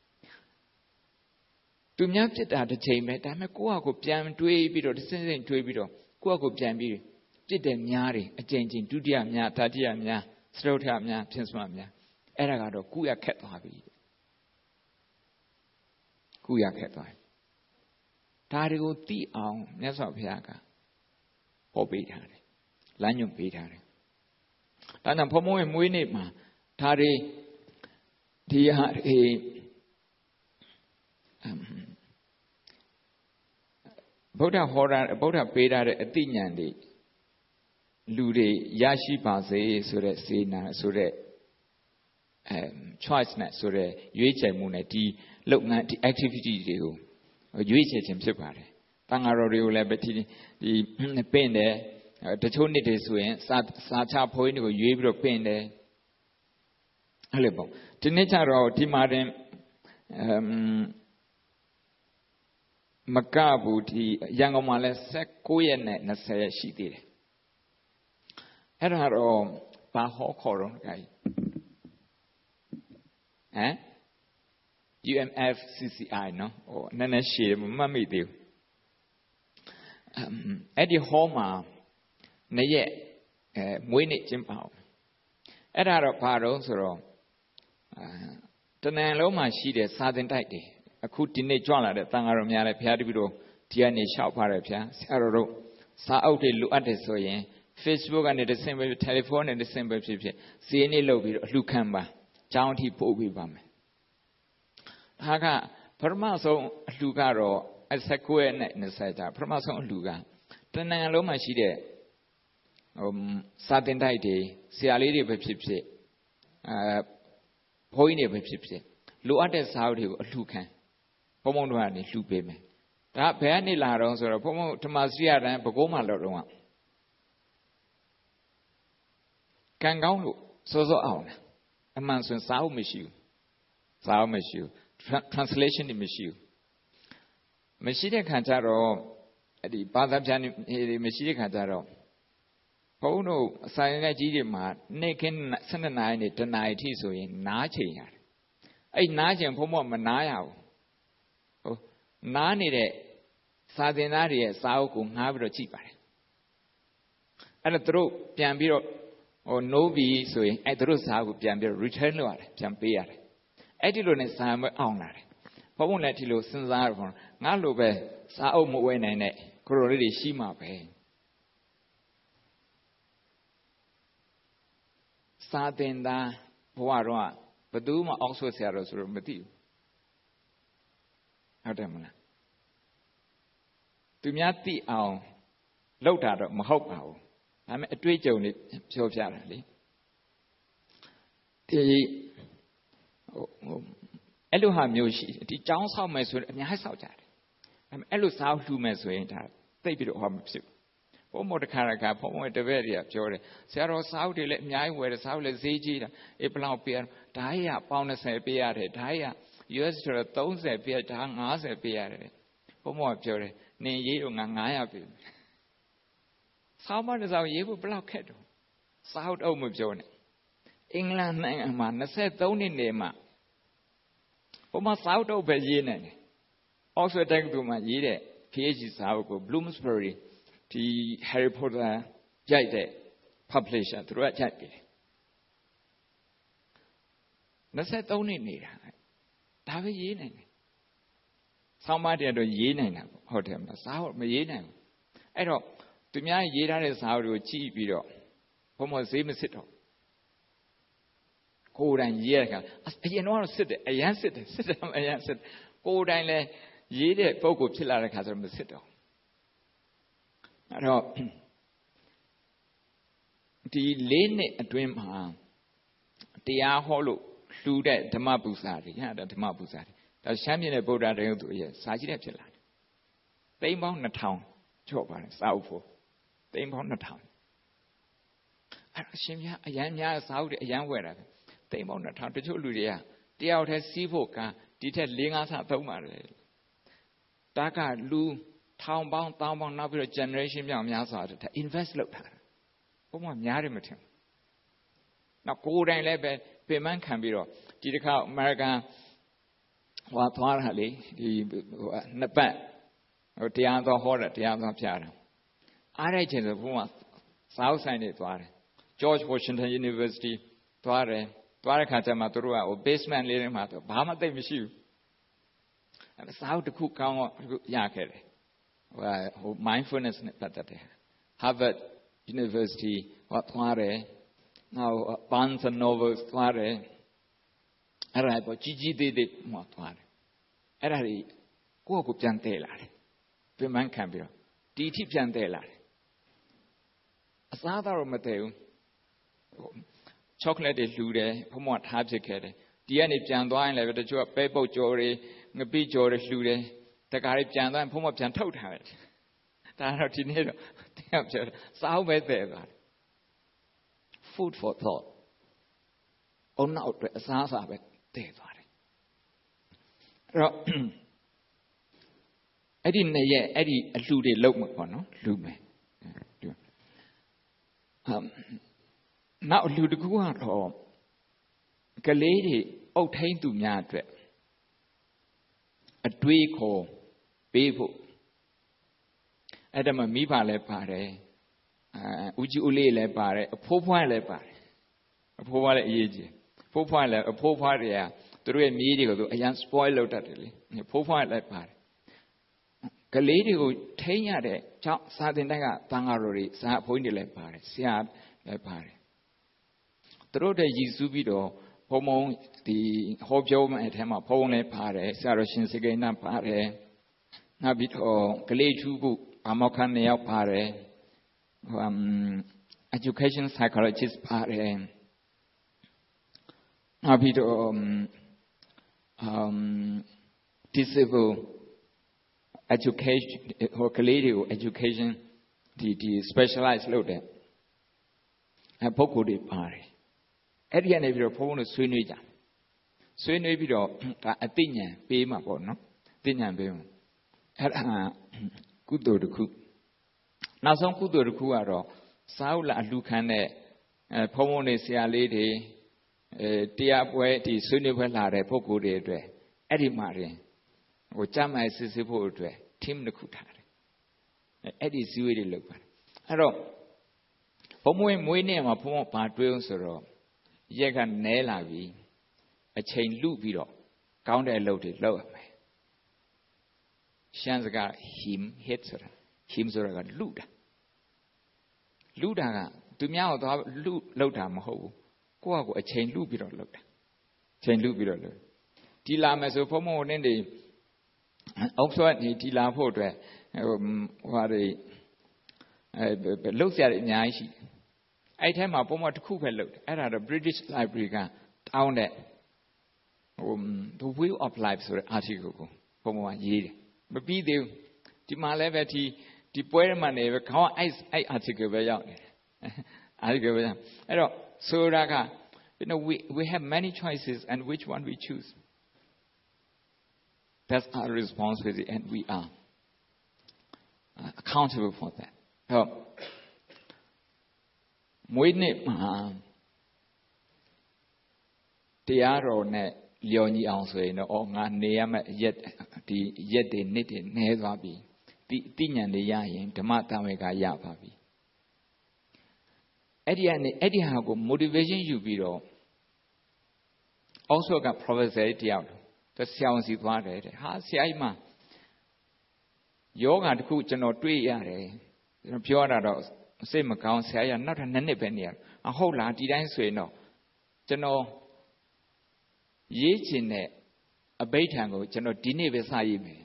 သူများပြစ်တာတစ်ချိန်ပဲဒါပေမဲ့ကိုယ့်ကိုပြန်တွေးပြီးတော့တစ်စင်းစင်းတွေးပြီးတော့ကိုယ့်ကိုပြန်ပြီးပြစ်တယ်များတယ်အကျဉ်းချင်းဒုတိယများတတိယများစတုထများဖြစ်စွာများအဲ့ဒါကတော့ကုရခက်သွားပြီကုရခက်သွားပြီဒါတွေကိုသိအောင်မြတ်စွာဘုရားကဟောပေးထားတယ်လမ်းညွှန်ပေးထားတယ်ဒါကြောင့်ဘုံဘုံရဲ့မွေးနေ့မှာဒါတွေဒီဟာဗုဒ္ဓဟောတာဗုဒ္ဓပေးထားတဲ့အသိဉာဏ်တွေလူတွေရရှိပါစေဆိုတဲ့စေနာဆိုတဲ့choice နဲ့ဆိုတဲ့ရွေးချယ်မှုနဲ့ဒီလုပ်ငန်းဒီ activity တွေကိုရွေးချယ်ခြင်းဖြစ်ပါတယ်။တန်ဃာတော်တွေကိုလည်းပဲဒီပင့်တယ်တချို့နှစ်တွေဆိုရင်စာချဘုန်းကြီးတွေကိုရွေးပြီးတော့ပင့်တယ်အဲ့လိုပေါ့ဒီနေ့ကျတော့ဒီမှာတင်မကဘူးဒီရန်ကုန်မှာလဲ19ရက်နဲ့20ရက်ရှိသေးတယ်အဲ့ဒါတော့ဘာဟောခေါ်တော့ကြိုင်UMF CCI နော်ဟိုနည်းနည်းရှည်မမှတ်မိသေးဘူးအဲ့ဒီဟောမှာ2ရက်မွေးနေ့ကျင်းပအောင်အဲ့ဒါတော့ဘာတော့ဆိုတော့တနင်္လာလုံးမှာရှိတဲ့စာသင်တိုက်တွေအခုဒီနေ့ကြွလာတဲ့တန်ဃာတော်များလည်းဘုရားတပည့်တော်ဒီကနေလျှောက်ပါတယ်ဗျာဆရာတော်တို့စာအုပ်တွေလိုအပ်တယ်ဆိုရင် Facebook ကနေတစ်ဆင့်ပဲတယ်လီဖုန်းနဲ့တစ်ဆင့်ပဲဖြစ်ဈေးနေ့လုပ်ပြီးတော့အလှခံပါကျောင်းအထိပို့ပေးပါမယ်ဒါကပထမဆုံးအလှကတော့19ရက်နဲ့20ကြာပထမဆုံးအလှကတနင်္လာလုံးမှာရှိတဲ့စာသင်တိုက်တွေဆရာလေးတွေပဲဖြစ်ဖြစ်ဘုန်းကြီးတွေပဲဖြစ်ဖြစ်လိုအပ်တဲ့စာအုပ်တွေကိုအလှခံဘုံဘုံတို့ကနေလှူပေးမယ်ဒါဘယ်ကနေလာတော့ဆိုတော့ဘုံဘုံဓမ္မစရိယတန်းပဲကိုးမှလို့တော့ကံကောင်းလို့စောစောအောင်လားအမှန်ဆိုရင်စာအုပ်မရှိဘူးစာအုပ်မရှိဘူး translation တွေမရှိဘူးမရှိတဲ့ခါကျတော့အဲ့ဒီဘာသာပြန်တွေမရှိတဲ့ခါကျတော့ဘုန်းတို့စာရင်းတဲ့ကြီးတွေမှာနေ့ခင်း12နာရီနဲ့တနာရီထိဆိုရင်နားချိန်ရတယ်အဲ့နားချိန်ဘုံဘုံမနားရဘူးဟုတ်နားနေတဲ့စာသင်သားတွေရဲ့စာအုပ်ကိုငှားပြီးတော့ကြည့်ပါတယ်အဲ့တော့သူတို့ပြန်ပြီးတော့no ပြီဆိုရင်အဲ့သူတို့စာအုပ်ကိုပြန်ပြီးတော့ return လုပ်ရတယ်ပြန်ပေးရတယ်အဲ့ဒီလိုနဲ့စာမအောင်လာတယ်ဘုံဘုံလည်းဒီလိုစဉ်းစားရတော့ငါလိုပဲစာအုပ်မဝဲနိုင်တဲ့ကိုရိုလေးတွေရှိမှာပဲစာသင်သားဘဝတော့ဘယ်သူမှအောက်ဆွဲဆရာတော်ဆိုတော့မသိဘူးဟုတ်တယ်မလားသူများသိအောင်လောက်တာတော့မဟုတ်ပါဘူးဒါပေမဲ့အတွေ့အကြုံလေးပြောပြတာလေဒီအဲ့လိုဟာမျိုးရှိဒီចောင်းဆောက်မယ်ဆိုရင်အများကြီးဆောက်ကြတယ်ဒါပေမဲ့အဲ့လိုစားလှူမယ်ဆိုရင်ဒါသိပြီးတော့ဟောမဖြစ်ဘူးဘုံမောတခါဘုံမောတပည့်တွေကပြောတယ်ဆရာတော်စားတွေလည်းအများကြီးဝယ်တယ်စားလည်းဈေးကြီးတာအေးဘလောက်ပေးရဓာတ်ရပေါင်20ပေးရတယ်ဓာတ်ရ US ဆိုတော့30ပေးရဓာတ်50ပေးရတယ်ဘုံမောပြောတယ်နင်ရေးတော့ငါ900ပေးစားမတဲ့စားရေးဖို့ဘလောက်ခက်တော့စားတော့မပြောနဲ့အင်္ဂလန်နိုင်ငံမှာ23နှစ်နေမှာဘုံမစားတော့ပဲရေးနေတယ်အောက်ဆွဲတက္ကသိုလ်မှာရေးတဲ့ PhD စာအုပ်ကို Bloomsbury ဒီ Harry Potter ရိုက်တဲ့ publisher သူတို့ကရိုက်တယ်23နှစ်နေတာဒါပဲရေးနိုင်တယ်ဆောင်းပါးတည်းတော့ရေးနိုင်တာပေါ့ဟုတ်တယ်မလားစာအုပ်မရေးနိုင်ဘူးအဲ့တော့သူများရေးထားတဲ့စာအုပ်တွေကိုကြည့်ပြီးတော့ဘုံမဈေးမစစ်တော့ကိုယ်တိုင်ရေးရတာအရင်တော့စစ်တယ်အရန်စစ်တယ်အရန်စစ်ကိုယ်တိုင်လည်းရေးတဲ့ပုံကိုဖြစ်လာတဲ့ခါဆိုတော့မစစ်တော့အဲ့တော့ဒီ4နှစ်အတွင်းမှာတရားဟောလို့လှူတဲ့ဓမ္မပူဇာတွေဟာဓမ္မပူဇာတွေဒါရှမ်းပြည်နယ်ဗုဒ္ဓတရားသူရဲ့စာကြည့်တဲ့ဖြစ်လာတယ်သိန်းပေါင်း2000ကျော်ပါတယ်စာအုပ်ဖို့သိန်းပေါင်း2000အဲ့တော့ရှင်များအရန်များစာအုပ်တွေအရန်ဝယ်တာပဲသိန်းပေါင်း2000တချို့လူတွေကတယောက်တည်းစီးဖို့ကဒီထက်4-5ဆသုံးပါတယ်တာကလူထောင်ပေါင်းတောင်းပေါင်းနောက်ပြီးတော့ generation ပြောင်းများစွာတဲ့ invest လုပ်ထားတာဘုံမများတယ်မထင်နောက်ကိုယ်တိုင်လည်းပဲပြင်ပန်းခံပြီးတော့ဒီတစ်ခါအမေရိကန်ဟောသွားတာလေဒီနှစ်ပတ်တရားတော်ဟောတာတရားတော်ပြတာအားရခြင်းဆိုဘုံကစာအုပ်ဆိုင်တွေသွားတယ် George Washington University သွားတဲ့ခါကျမှသူတို့က basement လေးထဲမှာဘာမှသိမရှိဘူးအဲ့စာအုပ်တစ်ခုကောင်းတော့ရခဲ့တယ်ဟို mindfulness နဲ့ပတ်သက်တယ် Harvard University ဟောသွားတယ်နောက် Barnes and Noble သွားတယ်အဲ့ဒါပေါ့ကြီးသေးသေးဟောသွားတယ်အဲ့ဒါတွေကိုယ့်ကိုပြန်တည်လာတယ်ပြင်ပန်းခံပြီးတော့ဒီအထိပြန်တည်လာတယ်အစားတော့မတည်ဘူးchocolate တွေလှူတယ်ဘုံမထားဖြစ်ခဲ့တယ်ဒီကနေပြန်သွားရင်လည်းတချို့ကပဲပုတ်ကြော်တွေငပိကြော်တွေလှူတယ်တခါလေးပြန်သွားရင်ဘုံမပြန်ထုတ်ထားတယ်ဒါတော့ဒီနေ့တော့တရားပြောစားအောင်ပဲတည်သွားတယ် food for thought အုံနောက်အတွက်အစားအစာပဲတည်သွားတယ်အဲ့တော့အဲ့ဒီနေ့ရဲ့အဲ့ဒီအလှူတွေလုပ်မှာပေါ့နော်လှူမယ်နောက်လူတကူကတော့ကလေးတွေအုတ်ထိန်သူများအတွက်အတွေးခေါ်ပေးဖို့အဲ့ဒါမှမိဘလည်းပါတယ်ဦးကြီးဦးလေးလည်းပါတယ်အဖိုးဖွားလည်းပါတယ်အဖိုးဖွားလည်းအရေးကြီးအဖိုးဖွားတွေကသူတို့ရဲ့မြေးတွေကိုသူအရန် spoil လုပ်တတ်တယ်လေအဖိုးဖွားလည်းပါတယ်ကလေးတွေကိုထိန်းရတဲ့ကြောင့်စာသင်တိုက်ကတန်ဃာတော်တွေစာအဖိုးကြီးတွေလည်းပါတယ်ဆရာလည်းပါတယ်သူတို့တည်းရည်စူးပြီးတော့ဘုံဘုံဒီဟောပြောမဲ့အထဲမှာဘုံလည်းပါတယ်ဆရာတော်ရှင်စေကိန်းနာပါတယ်နောက်ပြီးတော့ကလေးချူခုအမောက်ခန်း2ယောက်ပါတယ်education psychologist ပါတယ်နောက်ပြီးတော့disable education ဟိုကလေးတွေကို education ဒီ specialize လုပ်တဲ့ပုဂ္ဂိုလ်တွေပါတယ်အဲ့ဒီကနေပြီးတော့ဘုန်းဘုန်းတို့ဆွေးနွေးကြဆွေးနွေးပြီးတော့ဒါအသိဉာဏ်ပေးမှာပေါ့နော်အသိဉာဏ်ပေးမှာအဲ့ဒါကုသိုလ်တစ်ခုနောက်ဆုံးကုသိုလ်တစ်ခုကတော့စာအုပ်လာအလှခံတဲ့ဘုန်းဘုန်းတွေဆရာလေးတွေတရားပွဲဒီဆွေးနွေးပွဲလာတဲ့ပုဂ္ဂိုလ်တွေအတွက်အဲ့ဒီမှာရင်ဟိုကြမ်းမိုင်စစ်စစ်ဖို့အတွက် team တစ်ခုထားတယ်အဲ့ဒီစည်းဝေးတွေလုပ်ပါတယ်အဲ့တော့ဘုံမွေးနေ့မှာဘုံဘာတွေးအောင်ဆိုတော့ရက်ကနဲလာပြီအချိန်လူပြီးတော့ကောင်းတဲ့အလုပ်တွေလုပ်ရမယ်ရှမ်းစကား him hit ဆိုတာ him ဆိုတာကလူတာကသူများကိုသွားလူလောက်တာမဟုတ်ဘူးကိုယ့်ဟာကိုယ်အချိန်လူပြီးတော့လုပ်တာအချိန်လူပြီးတော့လုပ်ဒီလာမယ်ဆိုဘုံနေနေအောက်ဆွဲနေဒီလာဖို့အတွက် looks at it nice. I tell my Poma to cook a look at a British library down there. The wheel of life, so article. Poma ye. But be the malevity, the poem, never come I article by out. Article. So, Raga, we have many choices, and which one we choose? That's our responsibility, and we are accountable for that. So, Moine Tiaro ne Leoni also, or Neama yet the knitted Nevabi, the Tinyan the Yayin, the Matameka Yapabi. Eddie Hago motivation you be also got prophesy out. The sounds it wanted. Ha, Siama. Yoga the coach and not 3 years. Pure adults. Same account, say, not an independent. A whole lot did I say no. General Yich in a baitango, General Dine beside me.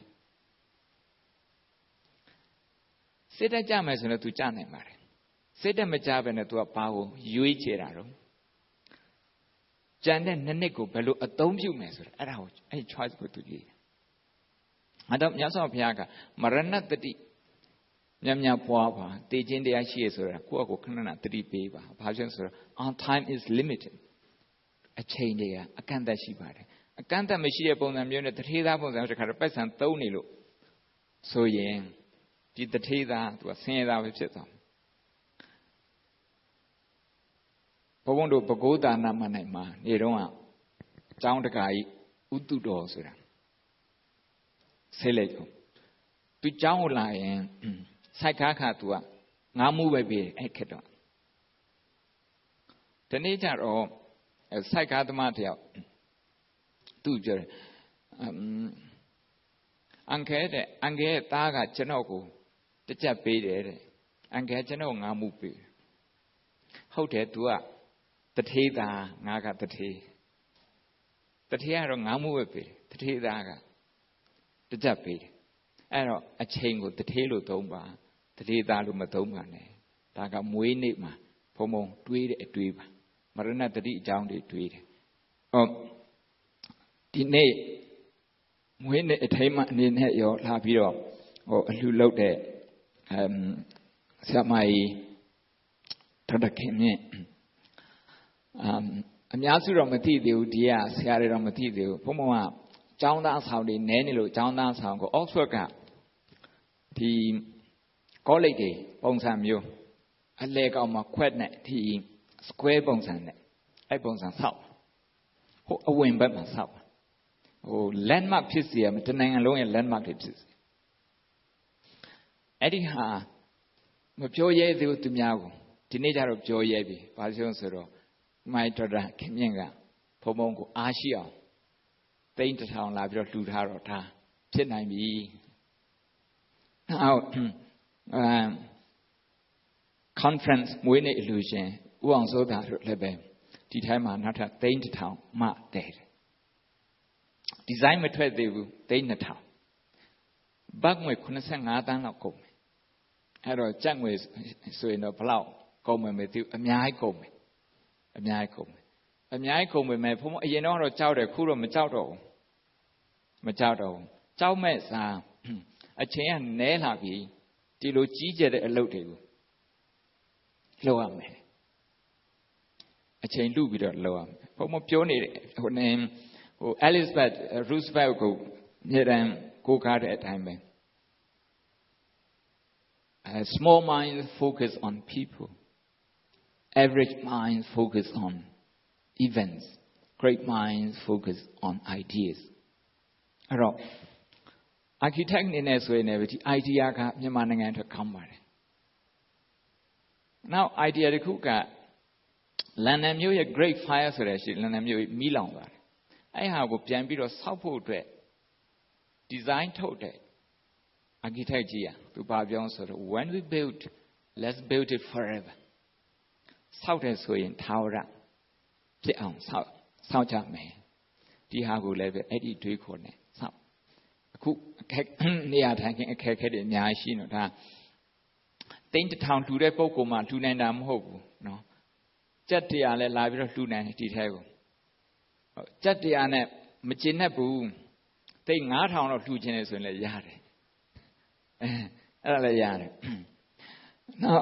Sit a jamas to Janet Mary. Sit a majabana to a power, you each error. Janet Neneko, below a dome you measure. Around, I tried to go to you. I don't know of Yaga, Marana the deep. Yamya Papa, teaching the Ashes or a Kuako Kanana 3 paper, passions on time is limited. A chain there, a canta shibare. A canta machine upon the unit, the Tida upon the Carapes and Tonilo. So, yeah, did the Tida to a saint out of it. Powondo Pagoda Namanema, Neroa, Town the guy, Utu Dosera. Selego. To Chow Lion. Saikaka to a Namu baby, Ekedo. The nature of a Saikadamatia, Tujer, Ange Taga Chanoku, the Jape, Ange Chano Namupi. How dare to a the Tida Naga the Tea. The Tiara Namu baby, the Tidaga, the Jape. A chain with the tail of Tomba. The Tida Lumatomane, Taga Muinima, Pomo, Tweed a tweeb, Marana the deep down the tweed. Dine Muin a time in your labio or a load there. Samai Tada came in. A Yasura Matthew, dear, Sierra Matthew, Pomoa, John dance how the Nanilo, John dance how go Oxford. The College, Bonsam you. A leg of my quadnet, tea, square bonsan, I bonsan south. A wing by myself. Oh, landmark pizzy, I'm turning along a landmark pizzy. Eddie Ha, Majoye, the Utumiago, teenager of Joy Yabi, Passion Sero, my Tada, Kenyanga, Pomongo, Asia, painted town, Labra, Lutarota, Tenai. Now, conference Muine illusion, one so that lebe, the time not a dainty town, ma dead. Design met they will dainty town. Bagway couldn't sing Adan or come. Had a jangways so in a plow, come with you, a miai come. A miai come. A miai come with my pomo, you know, a chowder, Kuro Machado. Machado. Chow mess are. A chain nail happy, Tilo Gija a loading. Lower me. A chain do with a lower. Pomo Pione, her name, Elizabeth Roosevelt go near them, go card at time. Small minds focus on people. Average minds focus on events. Great minds focus on ideas. Architect in SWNavity, idea got Yamanang to come. Now, idea the cooker. Lanamu a great fire selection, Lanamu Milan. I have a Piambiro Southport design told it. Architect to Babion sort of when we build, let's build it forever. South as way in Taura. South South May. Dihago level 83 corner. ခုနေရာထိုင်ခင်အခက်အခဲတွေအများကြီးရှိနော်ဒါတိန့်ထောင်လှူတဲ့ပုံကောမှလှူနိုင်တာမဟုတ်ဘူးနော်ကြက်တရားလည်းလာပြီးတော့လှူနိုင်တယ်ဒီထဲကိုကြက်တရားနဲ့မကျင်နဲ့ဘူးတိန့်9000တော့လှူခြင်းလေဆိုရင်လည်းရတယ်အဲ့ဒါလည်းရတယ်နောက်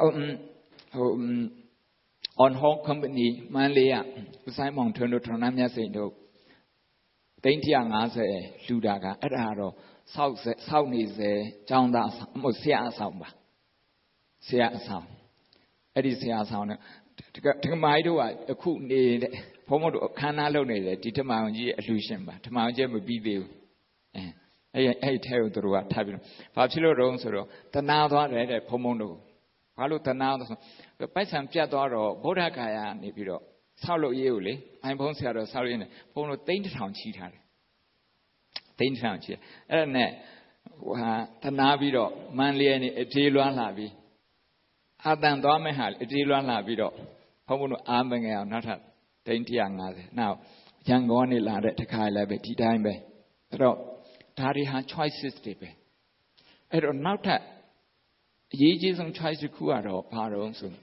on home company မန်းလေးကဦးဆိုင်မောင်ထွန်းတို့ထောင်နှမ်းမြတ်စိန်တို့တိန့်150လှူတာကအဲ့ဒါတော့စောက်နေစေចောင်းသားမဟုတ်ဆရာအဆောင်ပါဆရာအဆောင်အဲ့ဒီဆရာအဆောင်နဲ့ဓမ္မကြီးတို့ကအခုနေတဲ့ဘုန်းဘုန်းတို့အခမ်းအနားလုပ်နေတယ်ဒီဓမ္မကြီးရဲ့အလှူရှင်ပါဓမ္မကြီးမပြီးသေးဘူးအဲ့ထဲကိုတို့ကထားပြီးတော့ဘာဖြစ်လို့တော့ဆိုတော့တနာသွားတယ်တဲ့ဘုန်းဘုန်းတို့ဘာလို့တနာဆိုပိုက်ဆံပြတ်သွားတော့ဗုဒ္ဓဂါယာနေပြီးတော့ဆောက်လုပ်ရေးကိုလေအိုင်ဖုန်းဆရာတော်ဆောက်ရင်းနဲ့ဘုန်းတို့3000ချီထားတယ်3000ချီအဲ့ဒါနဲ့တနာပြီးတော့မန်လေးနေအထေးလွှမ်းလာပြီးအာတန်သွားမဲ့ဟာအတေးလွှမ်းလာပြီးတော့ဘုန်းဘုန်းတို့အားမငယ်အောင်နောက်ထပ်150နောက်ရန်ကုန်ကနေလာတဲ့တခါလည်းပဲဒီတိုင်းပဲအဲ့တော့ဒါတွေဟာ choices တွေပဲအဲ့တော့နောက်ထပ်အရေးကြီးဆုံး choice တစ်ခုကတော့ဘာတော့ဆို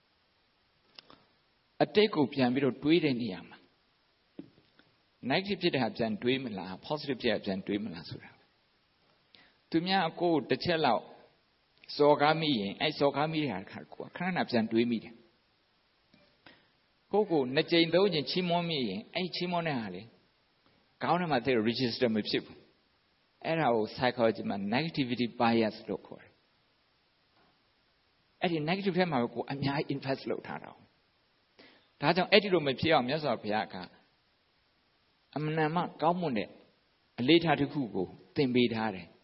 အတိတ်ကိုပြန်ပြီးတော့တွေးတဲ့နေရာမှာ negative ဖြစ်တဲ့ဟာပြန်တွေးမလား positive ဖြစ်တဲ့ပြန်တွေးမလားဆိုတာသူများအကိုတစ်ချက်လောက်စော်ကားမိရင်အဲ့စော်ကားမိတဲ့ဟာခဏပြန်တွေးမိတယ်ကိုနှစ်ကြိမ်သုံးကြိမ်ချီးမွမ်းမိရင်အဲ့ချီးမွမ်းတဲ့ဟာလေခေါင်းထဲမှာသိ register မဖြစ်ဘူးအဲ့ဒါကို psychology မှာ negativity bias လို့ခေါ်တယ်အဲ့ဒီ negative ထဲမှာကိုအများကြီး invest လုပ်ထားတာဒါကြောင့်အဲ့ဒီလိုမဖြစ်အောင်မြတ်စွာဘုရားကအမှန်မှကောင်းမွန်တဲ့အလေးထားတစ်ခုကိုသင်ပေးထားတယ်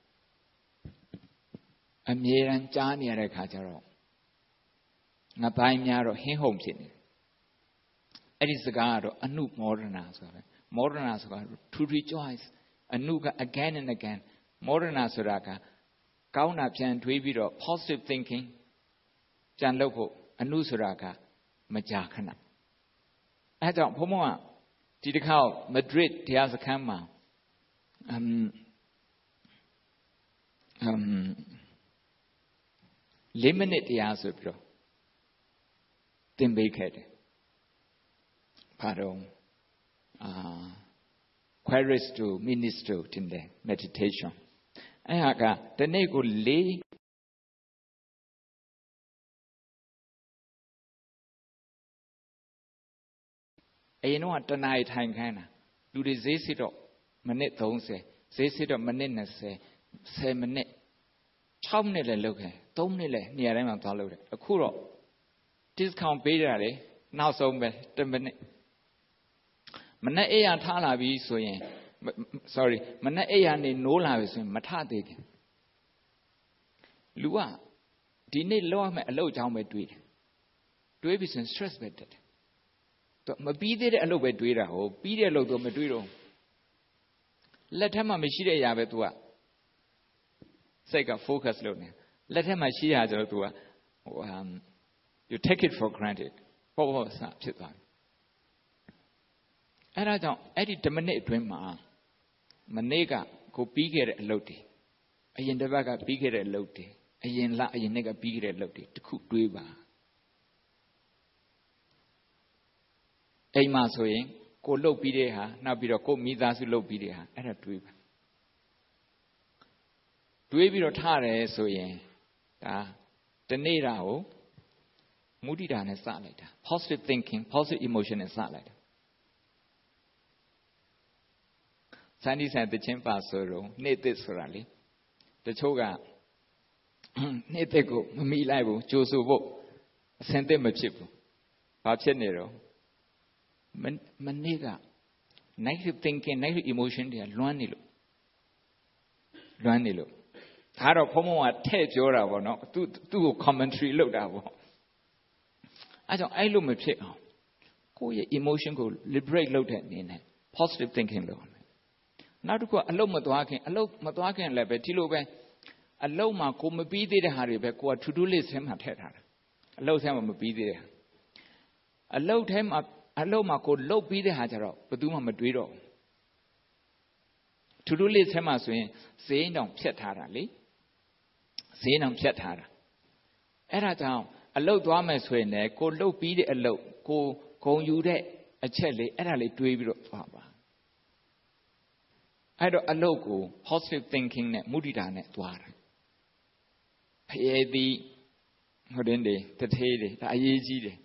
အမြဲတမ်းကြားနေရတဲ့ခါကျတော့ငါပိုင်းများတော့ဟင်းဟုံဖြစ်နေတယ်အဲ့ဒီစကားကတော့အနုမောဒနာဆိုတာပဲမောဒနာဆိုတာ to rejoice အနုက again and again မောဒနာဆိုတာကကောင်းတာပြန်တွေးပြီးတော့ positive thinking ပြန်လုပ်ဖို့အနုဆိုတာကမကြာခဏအဲကြောင့်ဘုံဘုံကဒီတစ်ခါမဒရစ်တရားစခန်းမှာ4 မိနစ်တရားဆိုပြီးတော့သင်ပေးခဲ့တယ်ဘာတော့queries to minister တင်တယ် meditation အဲ့ဟာကဒီနေ့ကိုအရင်တော့တနားထိုင်ခိုင်းတာလူတွေဈေးစစ်တော့မိနစ်30ဈေးစစ်တော့မိနစ်20 10မိနစ်6မိနစ်လည်းလုပ်ခဲ့3မိနစ်လည်းနေရာတိုင်းမှာသွားလုပ်တယ်အခုတော့ discount ပေးကြတယ်နောက်ဆုံးပဲ10မိနစ်မနေ့အိယာထားလာပြီဆိုရင် sorry မနေ့အိယာနေနိုးလာပြီဆိုရင်မထသေးခင်လူကဒီနေ့လောက်ရမယ်အလုပ်အကြောင်းပဲတွေးတယ်တွေးပြီးဆိုရင် stress ပဲတက်တယ်သူမပြီးသေးတဲ့အလုပ်ပဲတွေးတာဟိုပြီးတဲ့အလုပ်တော့မတွေးတော့လက်ထက်မှာမရှိတဲ့အရာပဲ तू ကစိတ်က focus လုပ်နေလက်ထက်မှာရှိရကြတော့ तू ကyou take it for granted ပေါ့စဖြစ်သွားတယ်အဲ့ဒါကြောင့်အဲ့ဒီ10မိနစ်အတွင်းမှာမနေ့ကကိုပြီးခဲ့တဲ့အလုပ်တွေအရင်တစ်ပတ်ကပြီးခဲ့တဲ့အလုပ်တွေအရင်နေ့ကပြီးခဲ့တဲ့အလုပ်တွေတခုတွေးပါအိမ်မှာဆိုရင်ကိုလှုပ်ပြီးတဲ့ဟာနောက်ပြီးတော့ကိုမိသားစုလှုပ်ပြီးတဲ့ဟာအဲ့ဒါတွေးပါတွေးပြီးတော့ထားတယ်ဆိုရင်ဒါတနေ့တာကိုမုဒိတာနဲ့စလိုက်တာ positive thinking positive emotion နဲ့စလိုက်တာစန္ဒီဆိုင်တချင်းပါဆိုတော့နေ့သစ်ဆိုတာလေတချို့ကနေ့သစ်ကိုမမိလိုက်ဘူးကြိုးဆိုဖို့အစင်သစ်မဖြစ်ဘူးဘာဖြစ်နေတော့မနေ့က negative thinking negative emotion တွေကလွှမ်းနေလို့ဒါတော့ဘုံဘုံကထဲ့ပြောတာပေါ့နော်သူ့ကို commentary လုပ်တာပေါ့အဲကြောင့်အဲ့လိုမဖြစ်အောင်ကိုယ့်ရဲ့ emotion ကို liberate လုပ်တဲ့အနေနဲ့ positive thinking လုပ်အောင်နောက်တစ်ခုကအလုပ်မသွားခင်လည်းပဲဒီလိုပဲအလုပ်မှာကိုမပြီးသေးတဲ့ဟာတွေပဲကိုက to do list ထဲမှာထည့်ထားတာအလုပ်ထဲမှာမပြီးသေးတဲ့အလုပ်မှာကိုလုပ်ပြီးတဲ့ဟာကြတော့ဘယ်သူမှမတွေးတော့ To do list ထဲမှာဆိုရင်ဈေးနှုန်းဖြတ်ထားတာလေဈေးနှုန်းဖြတ်ထားတာအဲ့ဒါကြောင့်အလုပ်သွားမယ်ဆိုရင်လည်းကိုလှုပ်ပြီးတဲ့အလုပ်ကိုဂုံယူတဲ့အချက်လေးအဲ့ဒါလေးတွေးပြီးတော့သွားပါအဲ့တော့အလုပ်ကို positive thinking နဲ့မုဒိတာနဲ့သွားတာဖျေးသည်ဟုတ်တယ်တထေးတယ်ဒါအရေးကြီးတယ်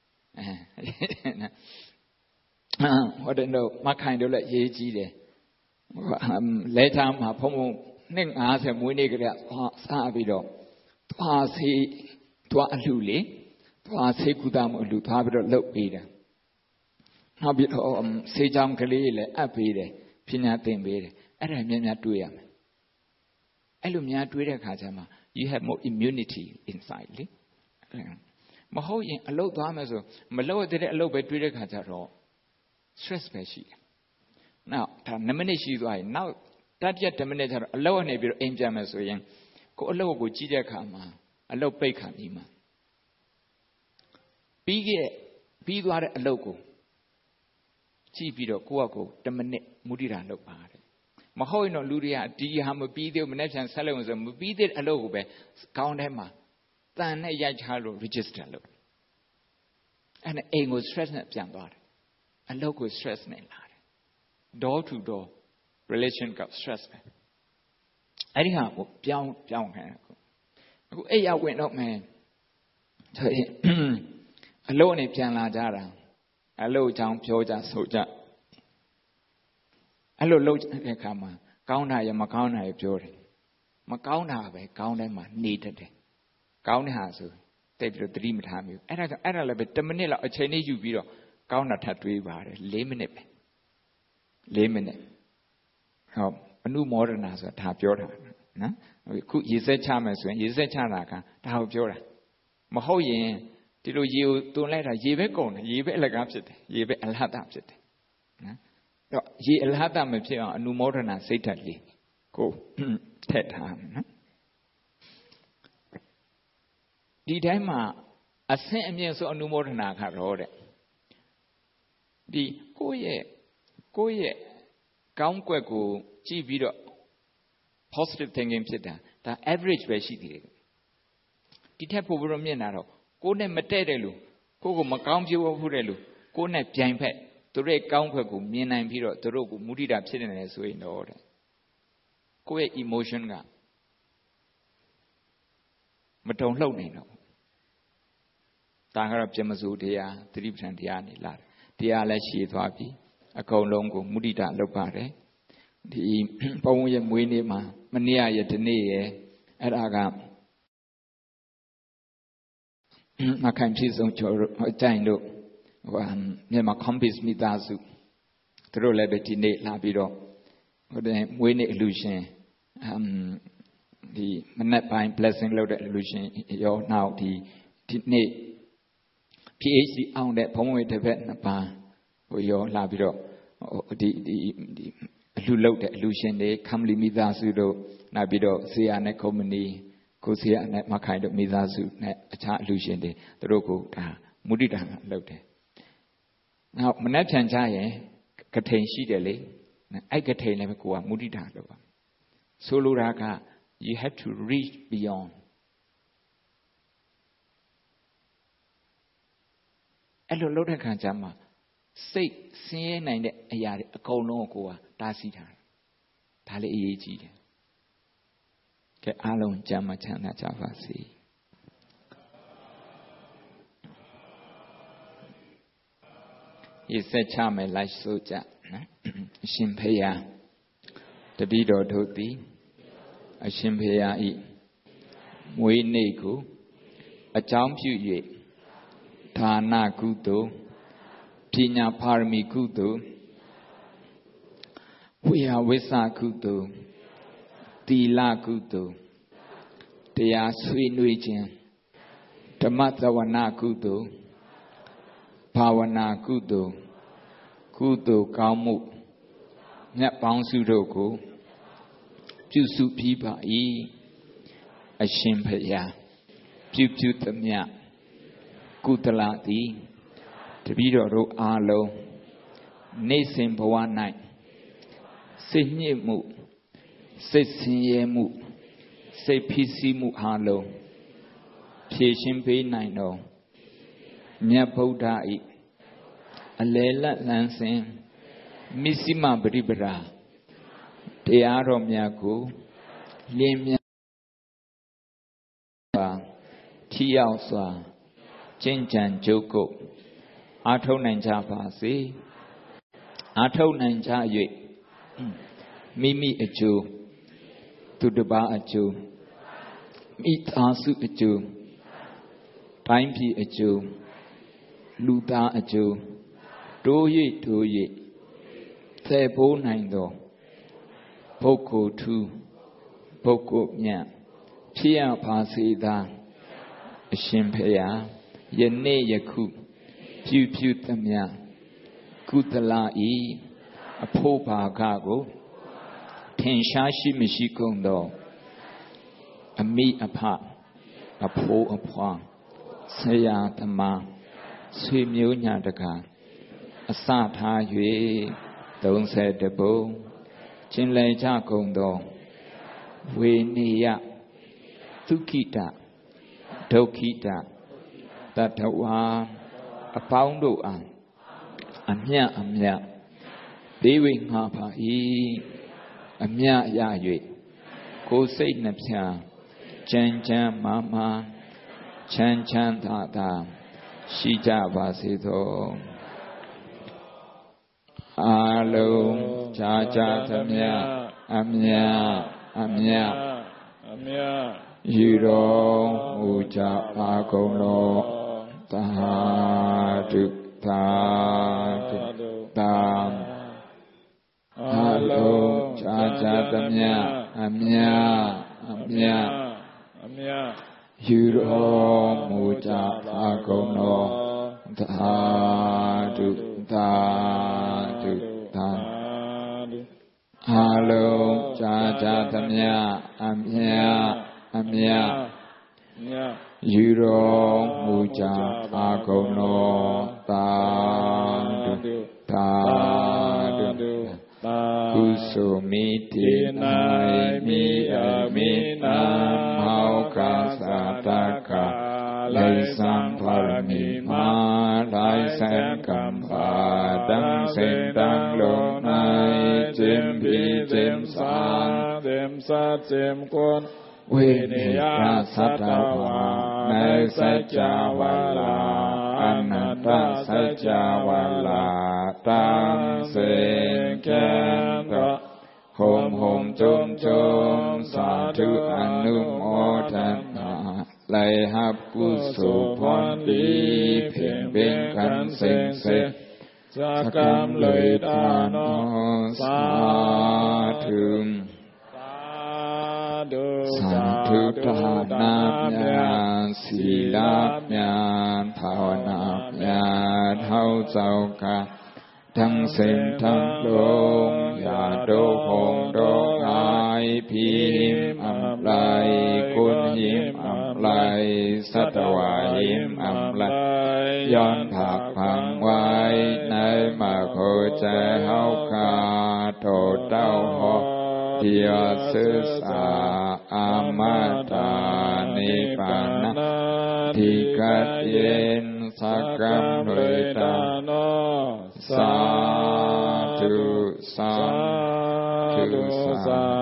ဟုတ်တယ်တော့မခိုင်တို့လည်းရေးကြီးတယ်လဲချာမှာဖုံဖုံနှစ်50မွေးနေ့ကလေးစပြီးတော့သွားစီသွားအလှလေသွားစေကုသမှုအလှသွားပြီးတော့လှုပ်ပေးတယ်နောက်ပြီးတော့စေချောင်းကလေးလည်းအပ်ပေးတယ်ပညာသင်ပေးတယ်အဲ့ဒါများများတွေးရမယ်အဲ့လိုများတွေးတဲ့အခါကျမှ you have more immunity inside လေမဟုတ်ရင်အလုပ်သွားမယ်ဆိုမလုပ်ရတဲ့အလုပ်ပဲတွေးတဲ့အခါကျတော့ stress ပဲရှိတယ်နောက်ဒါ2မိနစ်ရှိသွားရင်နောက်တတိယ10မိနစ်ကျတော့အလုပ်ကနေပြီးတော့အိမ်ပြန်မယ်ဆိုရင်ကိုအလုပ်ကိုကြည့်တဲ့အခါမှာအလုပ်ပိတ်ခါပြီးမှပြီးသွားတဲ့အလုပ်ကိုကြည့်ပြီးတော့ကိုယ့်အကို10မိနစ်မုဒိတာလုပ်ပါတယ်မဟုတ်ရင်တော့လူတွေကဒီဟာမပြီးသေးဘူးမနေ့ပြန်ဆက်လို့ဆိုမပြီးသေးတဲ့အလုပ်ကိုပဲခေါင်းထဲမှာတန်နဲ့ရိုက်ချလို့ register လုပ်အဲ့ဒါအိမ်ကို stress နဲ့ပြန်သွားတယ်အလုပ်ကို stress နဲ့လာတယ် door to door relation က stress ပဲအဲ့ဒီဟာကိုပြောင်းခံအခုအဲ့ရောက်ဝင်တော့မယ်ဆိုရင်အလုပ်နဲ့ပြန်လာကြတာအလုပ်အကြောင်းပြောကြဆိုကြအဲ့လိုလုပ်တဲ့အခါမှာကောင်းတာရမကောင်းတာရပြောတယ်မကောင်းတာပဲကောင်းတိုင်းမှာနေတတ်တယ်ကောင်းတဲ့ဟာဆိုတိတ်ပြီးတော့သတိမထားမျိုးအဲ့ဒါကြောင့်အဲ့ဒါလည်းပဲ10မိနစ်လောက်အချိန်လေးယူပြီးတော့ကောင်းတာထပ်တွေးပါတယ်4မိနစ်ပဲ4မိနစ်ဟောအနုမောဒနာဆိုတာဒါပြောတာနော်အခုရေစက်ချမယ်ဆိုရင်ရေစက်ချတာကဒါကိုပြောတာမဟုတ်ရင်ဒီလိုရေကိုတွန်းလိုက်တာရေပဲကုန်တယ်ရေပဲအလကားဖြစ်တယ်ရေပဲအလဟတဖြစ်တယ်နော်အဲ့တော့ရေအလဟတမဖြစ်အောင်အနုမောဒနာစိတ်ဓာတ်လေးကိုထည့်ထားနော်ဒီတိုင်းမှာအဆင့်အမြင့်ဆုံးအနုမောဒနာကတော့တဲ့ဒီကိုယ့်ရဲ့ကောင်းကွက်ကိုကြည့်ပြီးတော့ positive thinking ဖြစ်တာဒါ average ပဲရှိသေးတယ်ဒီထက်ပိုပြီးတော့မြင့်တာတော့ကိုယ်နဲ့မတည့်တဲ့လူကိုယ့်ကိုမကောင်းပြောဘူးတဲ့လူကိုယ်နဲ့ပြိုင်ဖက်သူတို့ရဲ့ကောင်းခွက်ကိုမြင်နိုင်ပြီးတော့သူတို့ကိုမုဒိတာဖြစ်နေတယ်ဆိုရင်တော့တဲ့ကိုယ့်ရဲ့ emotion ကမတုံ့လှုပ်နိုင်တော့ဒါကတော့ပြမစိုးတရားသတိပဋ္ဌာန်တရားနေလာတယ်တရားလည်းရှည်သွားပြီအကုန်လုံးကိုမုဒိတာလုပ်ပါတယ်ဒီဘုံရဲ့မွေးနေ့မှာမနေ့ရဒီနေ့ရအဲ့ဒါကမခိုင်ဖြစ်ဆုံးကျော်အကြိုင်တို့မြန်မာ campus မိသားစုသူတို့လည်းပဲဒီနေ့လာပြီးတော့ဟိုတဲ့မွေးနေ့အလူရှင်ဒီမနက်ပိုင်း blessing လုပ်တဲ့အလူရှင်ရောနောက်ဒီနေ့ PhD အောင်တဲ့ဘုံဝင်တစ်ဖက်နှစ်ပါးဟိုရောလာပြီးတော့ဒီအလူလုပ်တဲ့အလူရှင်တွေခမ်လီမိသားစုတို့နောက်ပြီးတော့ဇေယျနဲ့ကုမ္ပဏီကိုဇေယျနဲ့မခိုင်တို့မိသားစုနဲ့အခြားအလူရှင်တွေသူတို့ကိုဒါမုဒိတာလုပ်တယ်နောက်မနက်ဖြန်ကြရင်ကထိန်ရှိတယ်လေအဲ့ကထိန်လည်းပဲကိုကမုဒိတာလုပ်ပါဆိုလိုတာက you have to reach beyond အဲ့လိုလုပ်တဲ့ခါကျမှစိတ်ဆင်းရဲနိုင်တဲ့အရာတွေအကုန်လုံးကိုကတားဆီးထားတယ်ဒါလည်းအရေးကြီးတယ်ကဲအားလုံးကျမ်းမှချမ်းသာကြပါစေရေစက်ချမယ်လိုက်ဆိုကြနော်အရှင်ဖေယတပည့်တော်တို့သည်အရှင်ဖေယဤမွေးနေ့ကိုအကြောင်းပြု၍ဒါနကုသိုလ်ပညာပါရမီကုသိုလ်ဝိဟာဝိသကုသိုလ်သီလကုသိုလ်တရားဆွေးနွေးခြင်းဓမ္မသဝနာကုသိုလ်ဘာဝနာကုသိုလ်ကုသိုလ်ကောင်းမှုမြတ်ပေါင်းစုတို့ကိုပြုစုပြီးပါ၏အရှင်ဘုရားပြုသမျှကုသလသည်တပည့်တော်တို့အားလုံးနေ့စဉ်ဘဝ၌စိတ်ညစ်မှုစိတ်ဆင်းရဲမှုစိတ်ဖိစီးမှုအလုံးဖြေရှင်းပေးနိုင်တော်မြတ်ဗုဒ္ဓ၏အလယ်လတ်လန်းစဉ်မစ္စည်းမပရိပရာတရားတော်မြတ်ကိုလင်းမြတ်ပါထိရောက်စွာကျင့်ကြံကြိုးကုပ်အားထုတ်နိုင်ကြပါစေအားထုတ်နိုင်ကြ၍မိမိအကျိုးသူတစ်ပါးအကျိုးမိသားစုအကျိုးတိုင်းပြည်အကျိုးလူသားအကျိုးတိုး၍သယ်ပိုးနိုင်သောပုဂ္ဂိုလ်ထူးပုဂ္ဂိုလ်မြတ်ဖြစ်ရပါစေသာအရှင်ဖေယယနေ့ယခုပြုသမျှကုသလဤအဖို့ဘာကကိုထင်ရှားရှိမရှိကုန်သောအမိအဖအဖိုးအဖွားဆရာသမားဆွေမျိုးညာတကာအစထား၍30ပုံကျင်လည်ကြကုန်သောဝေနေယသုခိတဒုက္ခိတတတဝါအပေါင်းတို့အားအမြတ်ပေးဝေငှပါ၏အမြတ်ရ၍ကိုယ်စိတ်နှဖျားချမ်းမာချမ်းသာရှိကြပါစေသောအားလုံးကြာသမျှအမြတ်ယူတော်မူကြပါကုန်လောသာဓုအားလုံးကြာသမျှအမြတ်ယူတော်မူကြပါကုန်လောသာဓုအားလုံးကြာသမျှအမြတ်ယူတော်မူကြပါကုန်လောသာဓုကုသိုလ်မိတေနိုင်မိအမိနာမောက္ခသတ္တကလိသံပါရမီမာလိုက်စံကံပါတံစိတ်တံလုံး၌ကျင်ပြီးကျင်စံကျင်ကွန်ဝိနိယသတ္တဝါနေစัจ java လာအနတ္တစัจ java လာတံစေကံတော်ဟုံကျုံသာဓုအနုမောဒနာလိုက်ဟပ်ကုသိုလ်ဖွန်ဒီဖိင်ပင်ကံစိန်စေစကံလေတာနောသာဓုသာဓုဒါနာမြတ်စီလမြတ်ဘာဝနာမြတ်ဟောသောကทั้งสิ่งทั้งลมอย่าโดหงโดหายพิมอำไลคุณหิมอำไลสัตวาหิมอำไลย้อนผักพังไว้ในมาโคใจเฮาคาโตเต้าหอเดียศึกษาอามาตานิปานะที่กัดเย็นสักกรรมโดยตาสาธุ